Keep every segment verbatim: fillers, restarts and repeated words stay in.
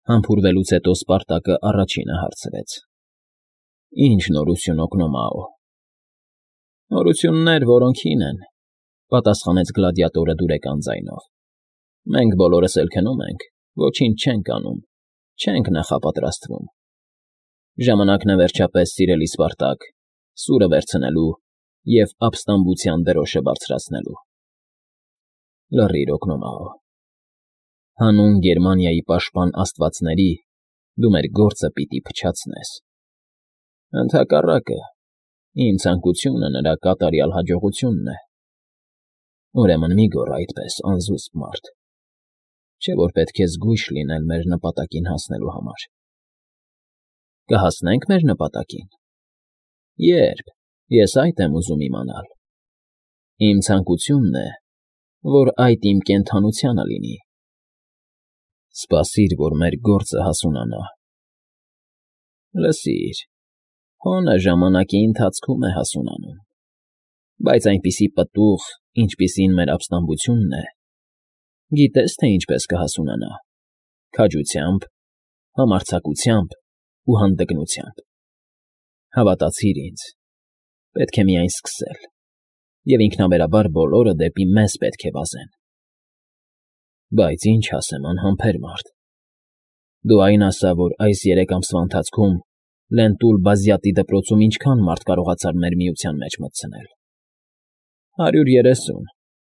Համբուրվելուց հետո Սպարտակը առաջինը հարցրեց. Ինչ նորություն Օկնոմաո։ Նորություններ, որոնք հին են, պատասխանեց գլադիատորը դուրեկան ձայնով։ Մենք բոլորս էլ քնում ենք, ոչինչ չենք անում, չենք նախապատրաստվում։ Ժամանակն է վերջապես, սիրելի Սպարտակ, սուրը վերցնելու և ապստամբության դրոշը բարձրացնելու։ Լռիր, Օկնոմաո։ Հանուն Գերմանիայի պաշտպան աստվածների դու մեր գործը պիտի փչացնես։ Ընդհակառակը, իմ ցանկությունը նրա կատարյալ հաջողությունն է։ Ուրեմն մի գոռ այդպես, անզուսպ մարդ, չէ՞ որ պետք է զգույշ լինել մեր նպատակին հասնելու համար։ Կհասնե՞նք մեր նպատակին։ Ե՞րբ, ես այդ եմ ուզում իմանալ։ Իմ ցանկությունն է, որ այդ իմ կենդանությանը լինի։ Սպասիր, որ մեր գործը հասունանա։ Լսիր, հոնը ժամանակի ընթացքում է հասունանում, բայց այնպիսի պտուղ, ինչպիսին մեր ապստամբությունն է, գիտես, թե ինչպես կհասունանա։ Քաջությամբ, համարձակությամբ ու հանդգնությամբ։ Հավատացիր ինձ, պետք է միայն սկսել, և ինքնաբերաբար բոլորը դեպի մեզ պետք է վազեն։ Բայց ինչ ասեմ, անհամբեր մարդ, դու այն ասա, որ այս երեք ամսվա ընթացքում Լենտուլ Բազյատի դպրոցում ինչքան մարդ կարողացար մեր միության մեջ մտցնել։ Հարյուր երեսուն։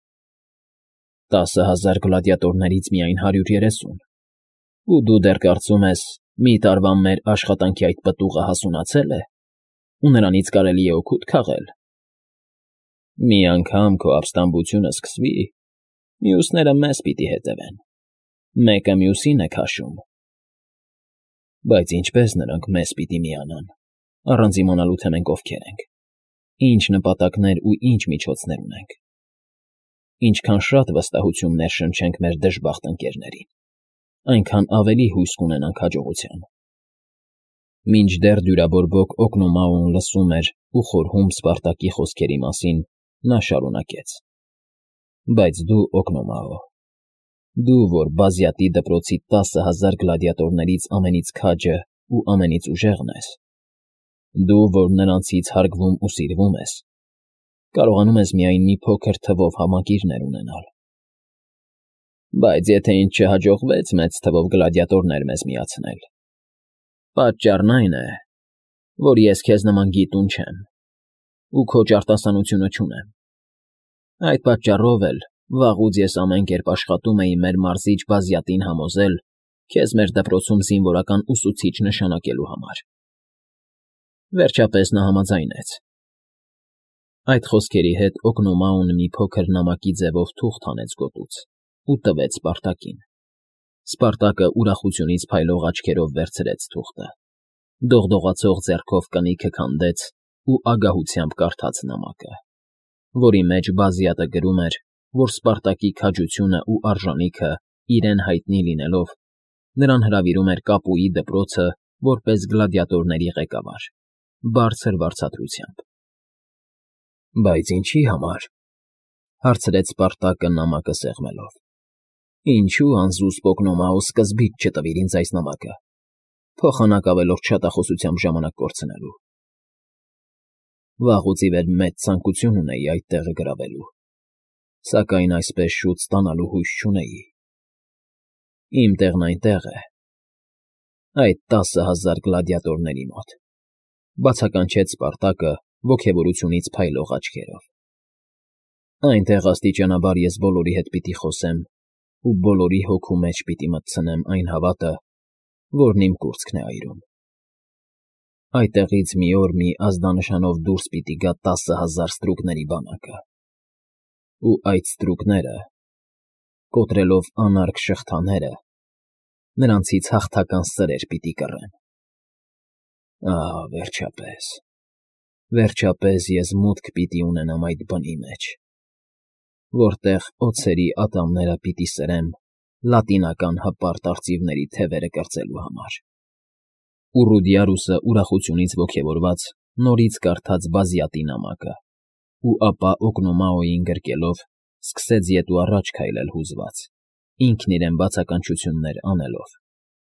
Տասը հազար գլադիատորներից միայն հարյուր երեսուն։ Ու դու դեռ կարծում ես, մի տարվա մեր աշխատանքի այդ պտուղը հասունացել է, ու նրանից կարելի է օգուտ քաղել։ Մի անգամ քո ապստամբությունը սկսվի, մյուսները մեզ պիտի հետևեն, մեկը մյուսին է քաշում։ Բայց ինչպես նրանք մեզ պիտի միանան, առանց իմանալու, թե մենք ովքեր ենք, ինչ նպատակներ ու ինչ միջոցներ ունենք, ինչքան շատ վստահություն ներշնչենք մեր դժբախտ ընկերներին, այնքան ավելի հույս կունենանք հաջողության։ Մինչդեռ դյուրաբորբոք Օկնոմաոն լսում էր ու խորհում Սպարտակի խոսքերի մասին, նա շարունակեց. Բայց դու, Օկնոմաո, դու, որ Բազյատի դպրոցի տասը հազար գլադիատորներից ամենից քաջը ու ամենից ուժեղն ես, դու, որ նրանցից հարգվում ու սիրվում ես, կարողանում ես միայն մի փոքր թվով համակիրներ ունենալ։ Բայց եթե ինձ չհաջողվեց մեծ թվով գլադիատորներ մեզ միացնել, պատճառն այն է, որ ես քեզ նման գիտուն չեմ ու քո ճարտասանությունը չունեմ։ Այդ պատճառով էլ վաղուց ես ամեն կերպ աշխատում էի մեր մարզիչ Բազյատին համոզել քեզ մեր դպրոցում զինվորական ուսուցիչ նշանակելու համար։ Վերջապես նա համաձայնեց։ Այդ խոսքերի հետ Օկնոմաոն մի փոքր նամակի ձևով թուղթ հանեց գոտուց ու տվեց Սպարտակին։ Սպարտակը ուրախությունից փայլող աչքերով վերցրեց թուղթը, դողդողացող ձեռքով կնիքը քանդեց ու ագահությամբ կարդաց նամակը, որի մեջ Բազյատը գրում էր, որ Սպարտակի քաջությունը ու արժանիքը իրեն հայտնի լինելով, նրան հրավիրում էր Կապուի դպրոցը որպես գլադիատորների ղեկավար, բարձր վարձատրությամբ։ Բայց ինչի համար, հարցրեց Սպարտակը նամակը սեղմելով։ Ինչու անզուսպ Օկնոմաո սկզբից չտվիր ինձ այս նամակը, փոխանակ ավելորդ շատախոսությամբ ժամանակ կորցնելու։ Վաղուց ի վեր մեծ ցանկություն ունեի այդ տեղը գրավելու, սակայն այսպես շուտ ստանալու հույս չունեի։ Իմ տեղն այնտեղ է, այդ տասը հազար գլադիատորների մոտ, բացականչեց Սպարտակը ոգևորությունից փայլող աչքերով։ Այնտեղ աստիճանաբար ես բոլորի հետ պիտի խոսեմ ու բոլորի հոգու մեջ պիտի մտցնեմ այն հավատը, որն իմ կուրծքն է այրում։ Այդտեղից մի օր մի ազդանշանով դուրս պիտի գա տասը հազար ստրուկների բանակը, ու այդ ստրուկները, կոտրելով անարգ շղթաները, նրանցից հաղթական սրեր պիտի կռեն։ Ահա, վերջապես, վերջապես ես մուտք պիտի ունենամ այդ բնի մեջ, որտեղ օձերի ատամները պիտի սրեմ լատինական հպարտ արծիվների թևերը կրծելու համար։ Ու Ռուդիարուսը ուրախությունից ոգևորված նորից կարդաց Բազյատի նամակը, ու ապա Օկնոմաոյին գրկելով սկսեց ետ ու առաջ քայլել հուզված, ինքն իրեն բացականչություններ անելով։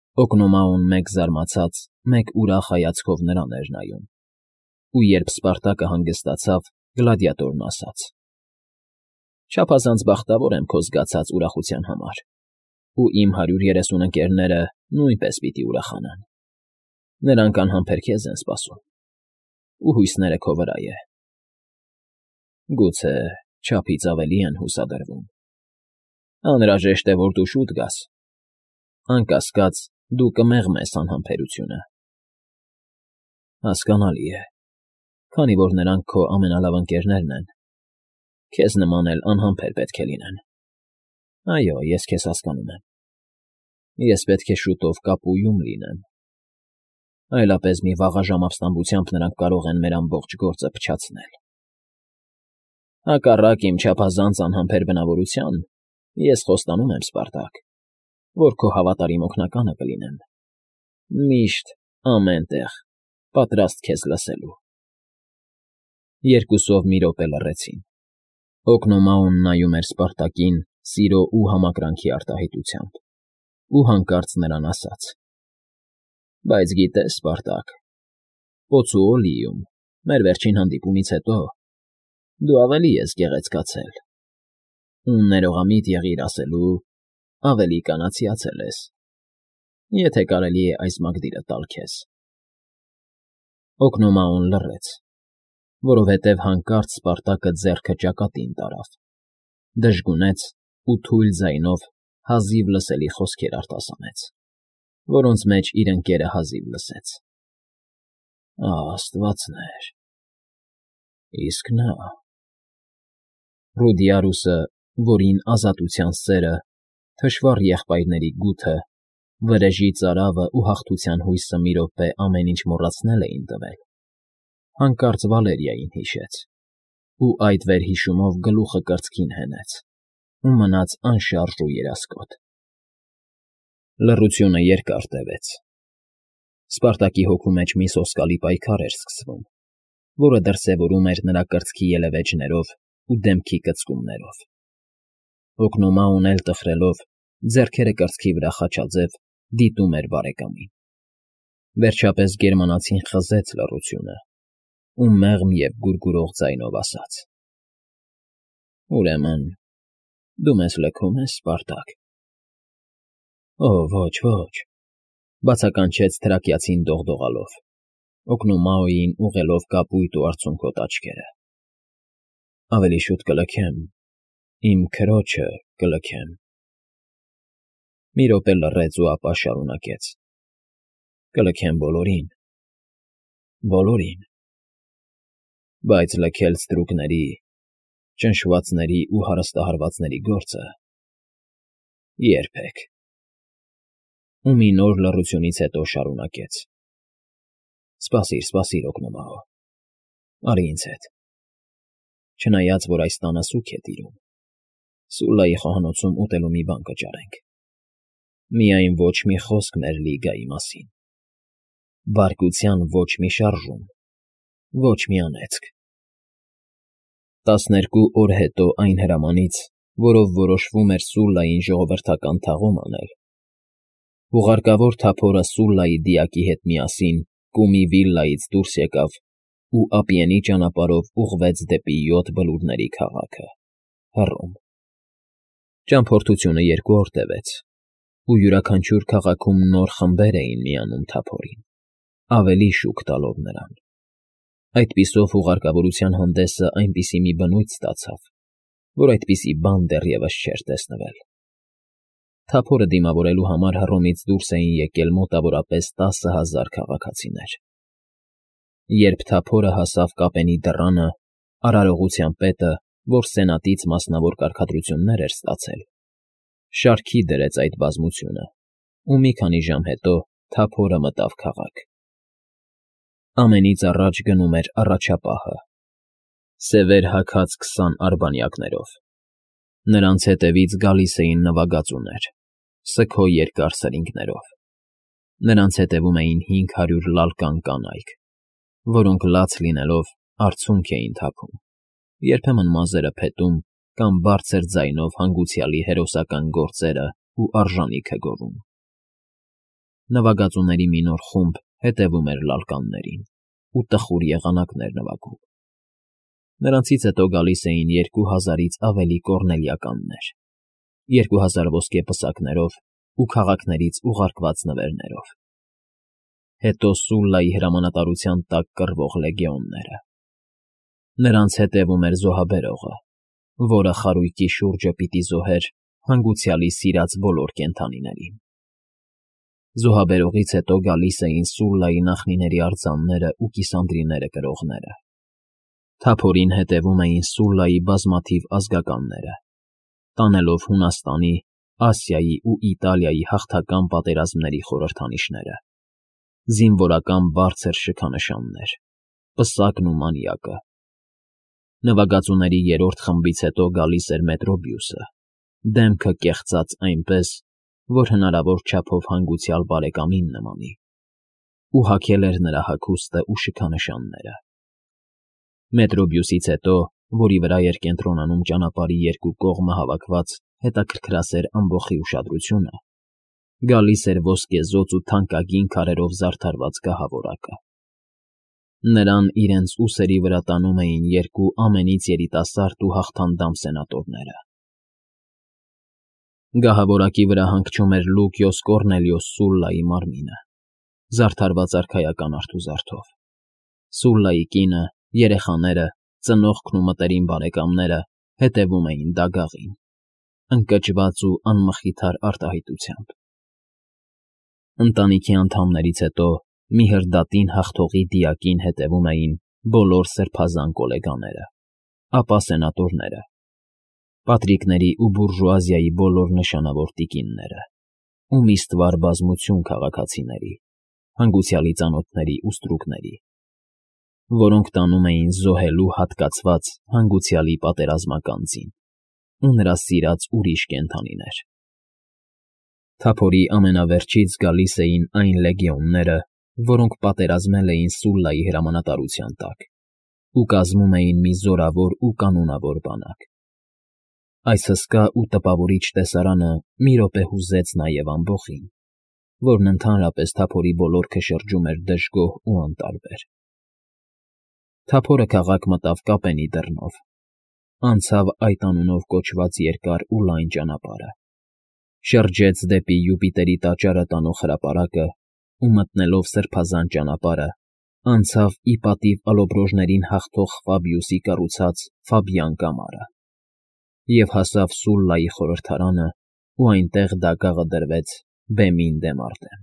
Օկնոմաուն մեկ զարմացած, մեկ ուրախ հայացքով նրան էր նայում, ու երբ Սպարտակը հանգստացավ, գլադիատորն ասաց. «Չափազանց բախտավոր եմ քո զգացած ուրախության համար, ու իմ հարյուր երեսուն ընկերները նույնպես պիտի ուրախանան. նրանք անհամբեր քեզ են սպասում, ու հույսները քո վրա է։ Գուցե չափից ավելի են հուսադրվում։ Անհրաժեշտ է, որ դու շուտ գաս, անկասկած, դու կմեղմես անհամբերությունը»։ Հասկանալի է, քանի որ նրանք քո ամենալավ ընկերներն են, քեզ նման էլ անհամբեր պետք է լինեն։ Այո, ես քեզ հասկանում եմ։ Ես պետք է շուտով կապույում լինեմ, այլապես մի վաղաժամ ապստամբությամբ նրանք կարող են մեր ամբողջ գործը փչացնել։ Հակառակ իմ չափազանց անհամբեր բնավորության, ես խոստանում եմ, Սպարտակ, որ քո հավատարիմ օգնականը կլինեմ, միշտ, ամեն տեղ, պատրաստ քեզ լսելու։ Երկուսով մի րոպե լռեցին։ Օկնոմաուն նայում էր Սպարտակին սիրո ու համակրանքի արտահայտությամբ, ու հանկարծ նրան ասաց. «Բայց գիտես, Սպարտակ, Պոցուոլիում, մեր վերջին հանդիպումից հետո, դու ավելի ես գեղեցկացել, ու ներողամիտ եղիր ասելու, ավելի կանացիացել ես, եթե կարելի է այս մակդիրը տալ քեզ»։ Օկնոմաուն լռեց, որովհետև հանկարծ Սպարտակը ձեռքը ճակատին տարավ, դժգունեց ու թույլ ձայնով հազիվ լսելի խոսքեր արտասանեց, որոնց մեջ իր ընկերը հազիվ լսեց. «Աստվածներ, իսկ նա…» Ռուդիարուսը, որին ազատության սերը, թշվառ եղբայրների գութը, վրեժի ծարավը ու հաղթության հույսը մի րոպե ամեն ինչ մոռացնել էին տվել, հանկարծ Վալերիային հիշեց, ու այդ վերհիշումով գլուխը կրծքին հենեց ու մնաց անշարժ ու երասկոտ։ Լռությունը երկար տևեց։ Սպարտակի հոգու մեջ մի սոսկալի պայքար էր սկսվում, որը դրսևորում էր նրա կրծքի ելևէջներով ու դեմքի կծկումներով։ Օկնոմաուն էլ տխրելով, ձեռքերը կրծքի վրա խաչաձև, դիտում էր բարեկամին։ Վերջապես գերմանացին խզեց լռությունը ու մեղմ և գուրգուրող ձայնով ասաց. «Ուրեմն դու մեզ լքում ես, Սպարտակ»։ «Օ, ոչ, ոչ», բացականչեց թրակիացին դողդողալով, Օկնոմաոյին ուղղելով կապույտ ու արցունքոտ աչքերը։ «Ավելի շուտ կլքեմ, իմ քրոջը կլքեմ»։ Մի րոպե լռեց ու ապա շարունակեց. «Կլքեմ բոլորին, բոլորին, բայց լքել ստրուկների, ճնշվածների ու հարստահարվածների գործը… երբեք»։ Ու մի նոր լռությունից հետո շարունակեց. «Սպասիր, սպասիր, Օկնոմաո, արի ինձ հետ։ Չնայած որ այս տանը սուգ է տիրում, Սուլլայի խոհանոցում ուտելու մի բան կճարենք։ Միայն ոչ մի խոսք մեր Լիգայի մասին, բարկության ոչ մի շարժում, ոչ մի անեծք»։ Տասներկու օր հետո այն հրամանից, որով որոշվում էր Սուլլային ժողովրդական թաղում անել, հուղարկավոր թափորը Սուլլայի դիակի հետ միասին Կումի վիլլայից դուրս եկավ ու ափիենի ճանապարհով ուղղվեց դեպի յոթ բլուրների քաղաքը՝ Հռոմ։ Ճամփորդությունը երկու օր տևեց, ու յուրաքանչյուր քաղաքում նոր խմբեր էին միանում թափորին, ավելի շուք տալով նրան։ Այդպիսով հուղարկավորության հանդեսը այնպիսի մի բնույթ ստացավ, որ այդպիսի բան դեռևս չէր տեսնվել։ Թափորը դիմավորելու համար Հռոմից դուրս էին եկել մոտավորապես տասը հազար քաղաքացիներ։ Երբ թափորը հասավ կապենի դռանը, արարողության պետը, որ սենատից մասնավոր կարգադրություններ էր ստացել, շարքի դրեց այդ բազմությունը, ու մի քանի ժամ հետո թափորը մտավ քաղաք։ Ամենից առաջ գնում էր առաջապահը, սևեր հագած քսան արբանյակներով։ Նրանց հետևից գալիս էին նվագածուներ, սգո երկար սրինգներով։ Նրանց հետևում էին հինգ հարյուր լալկան կանայք, որոնք լաց լինելով արցունք էին թափում, երբեմն մազերը փետում կամ բարձր ձայնով հանգուցյալի հերոսական գործերն ու արժանիքը գովում։ նվագածուների մի նոր խումբ հետևում էր լալկաններին ու տխուր եղանակներ նվագում։ Նրանցից հետո գալիս էին երկու հազարից ավելի կոռնելիականներ, երկու հազար ոսկե պսակներով ու քաղաքներից ուղարկված նվերներով, հետո Սուլլայի հրամանատարության տակ կռվող լեգեոնները։ Նրանց հետևում էր զոհաբերողը, որը խարույկի շուրջը պիտի զոհեր հանգուցյալի սիրած բոլոր կենդանիներին։ Զոհաբերողից հետո գալիս էին Սուլլայի նախնիների արձանները ու կիսանդրիները կրողները։ Թափորին հետևում էին Սուլլայի բազմաթիվ ազգականները, տանելով Հունաստանի, Ասիայի ու Իտալիայի հաղթական պատերազմների խորհրդանիշները, զինվորական բարձր շքանշաններ, պսակն ու մանյակը։ Նվագածուների երրորդ խմբից հետո գալիս էր Մետրոբիուսը, դեմքը կեղծած այնպես, որ հնարավոր չափով հանգուցյալ բարեկամին նմանի, ու հագել էր նրա հագուստը ու շքանշանները։ Մետրոբիուսից հետո, որի վրա էր կենտրոնանում ճանապարհի երկու կողմը հավաքված հետաքրքրասեր ամբոխի ուշադրությունը, գալիս էր ոսկեզոծ ու թանկագին քարերով զարդարված գահավորակը։ Նրան իրենց ուսերի վրա տանում էին երկու ամենից երիտասարդ ու հաղթանդամ սենատորները։ Գահավորակի վրա հանգչում էր Լուկիոս Կոռնելիոս Սուլլայի մարմինը, զարդարված արքայական արթուզարդով։ Սուլլայի կինը, երեխաները, ծնողքն ու մտերիմ բարեկամները հետևում էին դագաղին, ընկճված ու անմխիթար արտահայտությամբ։ Ընտանիքի անդամներից հետո մի հրդատին հաղթողի դիակին հետևում էին բոլոր սրբազան կոլեգաները, ապա սենատորները, պատրիկների ու բուրժուազիայի բոլոր նշանավոր տիկինները ու մի ստվար բազմություն քաղաքացիների, հանգուցյալի ծանոթների ու ստրուկների, որոնք տանում էին զոհելու հատկացված հանգուցյալի պատերազմական ձին ու նրա սիրած ուրիշ կենդանիներ։ Թափորի ամենավերջից գալիս էին այն լեգեոնները, որոնք պատերազմել էին Սուլլայի հրամանատարության տակ ու կազմում էին մի զորավոր ու կանոնավոր բանակ։ Այս հսկա ու տպավորիչ տեսարանը մի րոպե հուզեց նաև ամբոխին, որն ընդհանրապես թափորի բոլորքը շրջում էր դժգոհ ու անտարբեր։ Թափորը քաղաք մտավ Կապենի դռնով, անցավ այդ անունով կոչված երկար ու լայն ճանապարհը, շրջեց դեպի Յուպիտերի տաճարը տանող հրապարակը ու մտնելով սրբազան ճանապարհը, անցավ ի պատիվ ալոբրոժներին հաղթող Ֆաբիուսի կառուցած Ֆաբիան կամարը և հասավ Սուլլայի խորհրդարանը ու այնտեղ դագաղը դրվեց բեմին դեմ առ դեմ։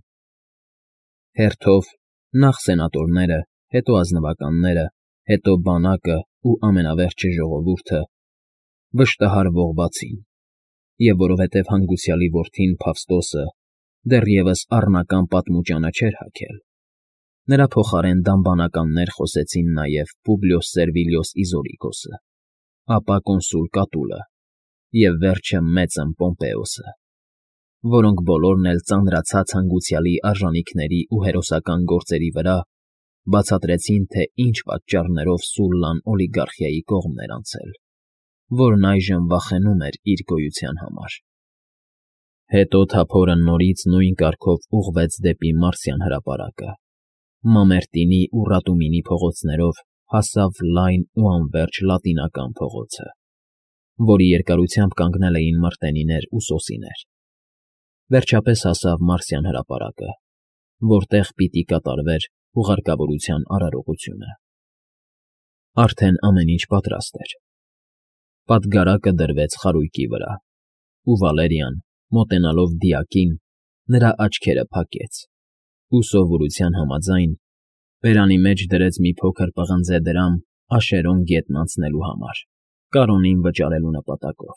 Հերթով նախ սենատորները, հետո ազնվականները, հետո բանակը ու ամենավերջը ժողովուրդը վշտահարվողացին, և որովհետև հանգուցյալի որդին Ֆավստոսը դեռևս առնական պատմուճանը չէր հագել, նրա փոխարեն դամբանականներ խոսեցին նաև Պուբլիոս Սերվիլիոս Իզորիկոսը, ապա կոնսուլ Կատուլը և վերջը մեծն Պոմպեոսը, որոնք բոլորն էլ ծանրացած հանգուցյալի արժանիքների ու հերոսական գործերի վրա բացատրեցին, թե ինչ պատճառներով Սուլլան օլիգարխիայի կողմն էր անցել, որն այժմ վախենում էր իր գոյության համար։ Հետո թափորը նորից նույն կարգով ուղղվեց դեպի Մարսյան հրապարակը, Մամերտինի ու Ռատումինի փողոցներով հասավ լայն ու անվերջ Լատինական փողոցը, որի երկարությամբ կանգնել էին մրտենիներ ու սոսիներ։ Վերջապես հասավ Մարսյան հրապարակը, որտեղ պիտի կատարվեր ուղարկավորության արարողությունը։ Արդեն ամեն ինչ պատրաստ էր։ Պատգարակը դրվեց խարույկի վրա, ու Վալերիան, մոտենալով դիակին, նրա աչքերը փակեց ու սովորության համաձայն բերանի մեջ դրեց մի փոքր պղնձե դրամ Աշերոն գետն անցնելու համար, Կարոնին վճարելու նպատակով։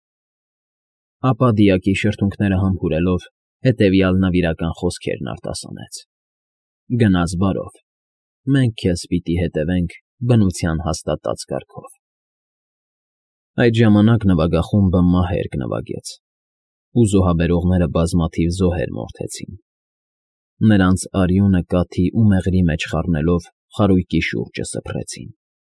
Ապա դիակի շրթունքները համբուրելով հետևյալ նվիրական խոսքերն արտասանեց. «Գնաս բարով, մենք քեզ պիտի հետևենք բնության հաստատած կարգով»։ Այդ ժամանակ նվագախումբը մահերգ նվագեց, ու զոհաբերողները բազմաթիվ զոհեր մորթեցին։ Նրանց արյունը կաթի ու մեղրի մեջ խառնելով խարույկի շուրջը սփռեցին։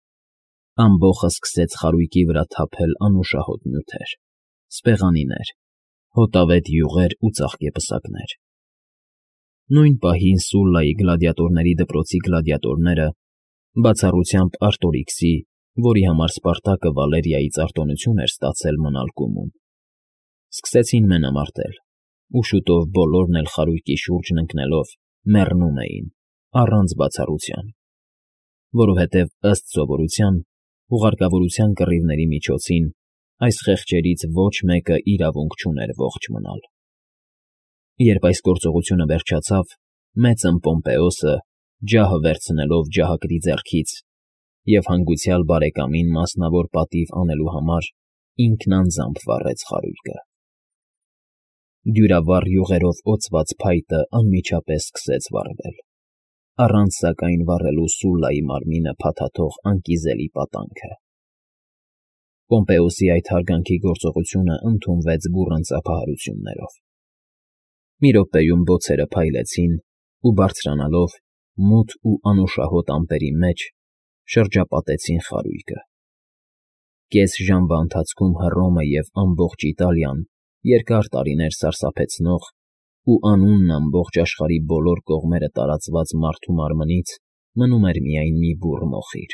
Ամբոխը սկսեց խարույկի վրա թափել անուշահոտ նյութեր, սպեղանիներ, հոտավետ յուղեր ու ծաղկեպսակներ։ Նույն պահին Սուլլայի գլադիատորների դպրոցի գլադիատորները, բացառությամբ Արտորիքսի, որի համար Սպարտակը Վալերիայից արտոնություն էր ստացել մնալ կումում, սկսեցին մենամարտել, ու շուտով բոլորն էլ խարույկի շուրջն ընկնելով մեռնում էին, առանց բացառության, որովհետև, ըստ սովորության, հուղարկավորության կռիվների միջոցին այս խեղճերից ոչ մեկը իրավունք չուներ ողջ մնալ։ Երբ այս գործողությունը վերջացավ, մեծն Պոմպեոսը, ջահը վերցնելով ջահակրի ձեռքից և հանգուցյալ բարեկամին մասնավոր պատիվ անելու համար, ինքն անձամբ վառեց խարույկը։ Դյուրավառ յուղերով օծված փայտը անմիջապես սկսեց վառվել, առանց սակայն վառելու Սուլլայի մարմինը փաթաթող անկիզելի պատանքը։ Պոմպեոսի այդ հարգանքի գործողությունը ընդունվեց բուռն ծափահարություններով։ Մի րոպեում բոցերը փայլեցին ու, բարձրանալով, մութ ու անուշահոտ ամպերի մեջ, շրջապատեցին խարույկը։ Կես ժամվա ընթացքում Հռոմը և ամբողջ Իտալիան երկար տարիներ սարսափեցնող ու անունն ամբողջ աշխարհի բոլոր կողմերը տարածված մարդու մարմնից մնում էր միայն մի բուռ մոխիր,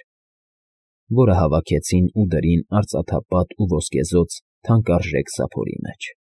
որը հավաքեցին ու դրին արծաթապատ ու ոսկեզօծ թանկարժեք սափորի մեջ։